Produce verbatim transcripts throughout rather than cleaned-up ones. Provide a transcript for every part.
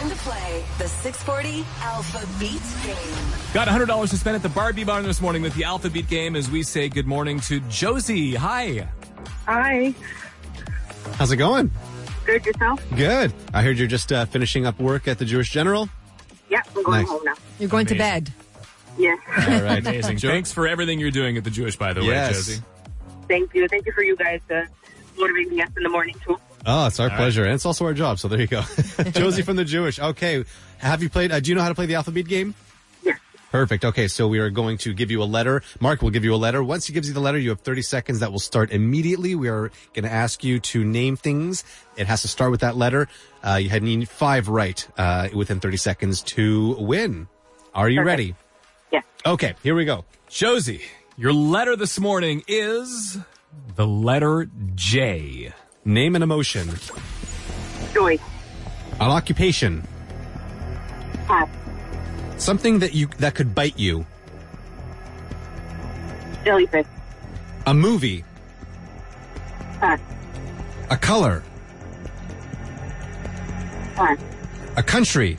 Time to play the six forty Alpha Beat game. Got one hundred dollars to spend at the Barbie Barn this morning with the Alpha Beat game as we say good morning to Josie. Hi. Hi. How's it going? Good, yourself? Good. I heard you're just uh, finishing up work at the Jewish General. Yeah, I'm going Nice. home now. You're going Amazing. to bed. Yes. All right. Amazing. Jo- Thanks for everything you're doing at the Jewish, by the way, Yes. Josie. Thank you. Thank you for you guys uh, motivating us in the morning, too. Oh, it's our All pleasure. And it's also our job, so there you go. Josie from the Jewish. Okay. Have you played, uh, do you know how to play the Alpha Beat game? Yes. Perfect. Okay, so we are going to give you a letter. Mark will give you a letter. Once he gives you the letter, you have thirty seconds that will start immediately. We are going to ask you to name things. It has to start with that letter. Uh, you had need five right uh, within thirty seconds to win. Are you Perfect. ready? Yes. Okay, here we go. Josie, your letter this morning is the letter J. Name an emotion. Joy. An occupation. Pass. Something that you that could bite you. Jellyfish. A movie. Pass. A color. Pass. A country.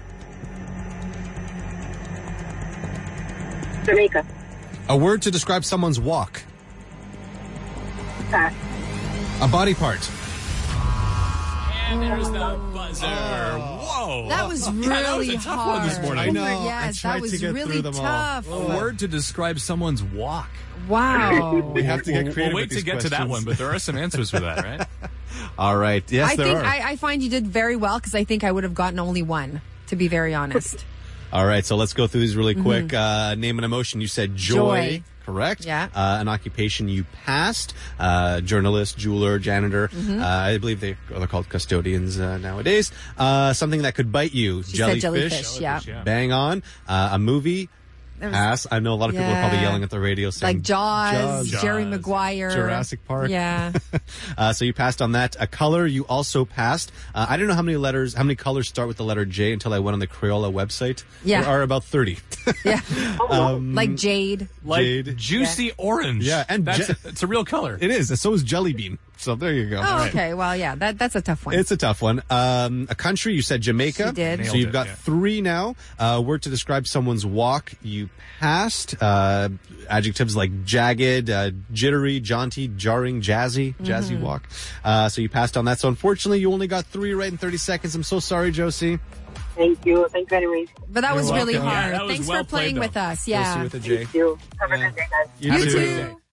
Jamaica. A word to describe someone's walk. Pass. A body part. And there's the buzzer. Whoa. That was really Yeah, that was a tough hard. one this morning. I know. I Yes, tried that was to get really through them all. tough. A word to describe someone's walk. Wow. We have to get We'll, creative we'll wait with to these get to that questions. one, but there are some answers for that, right? All right. Yes, I there think are. I, I find you did very well because I think I would have gotten only one, to be very honest. All right. So let's go through these really quick. Uh, name an emotion. You said joy. Joy. Correct. Yeah. Uh, an occupation you passed. Uh, journalist, jeweler, janitor. Uh, I believe they are called custodians uh, nowadays. Uh, something that could bite you. She said jellyfish, yeah. yeah. Bang on. Uh, a movie. That was- Pass. I know a lot of people are probably Yeah. yelling at the radio saying Like Jaws, Jaws. Jerry Jaws. Maguire. Jurassic Park. Yeah. Uh, so you passed on that. A color you also passed. Uh, I don't know how many letters, how many colors start with the letter J until I went on the Crayola website. Yeah. There are about thirty. Yeah. um, like Jade. Like Jade. juicy orange. Yeah, and that's Je- a, it's a real color. It is. So is Jelly Bean. So there you go. Oh, okay. Well, yeah, that that's a tough one. It's a tough one. Um, a country, you said Jamaica. She did. So Nailed you've it, got yeah. three now. Uh, word to describe someone's walk, you passed. Uh, adjectives like jagged, uh, jittery, jaunty, jarring, jazzy, jazzy Mm-hmm. walk. Uh, so you passed on that. So unfortunately, you only got three right in thirty seconds. I'm so sorry, Josie. Thank you. Thank you, anyways. but that You're was really welcome. Yeah, hard. that was Thanks well for playing played, with though. us. Josie Yeah. with a J. Thank you. Have a Yeah. good day, guys. You Have a You great too. day.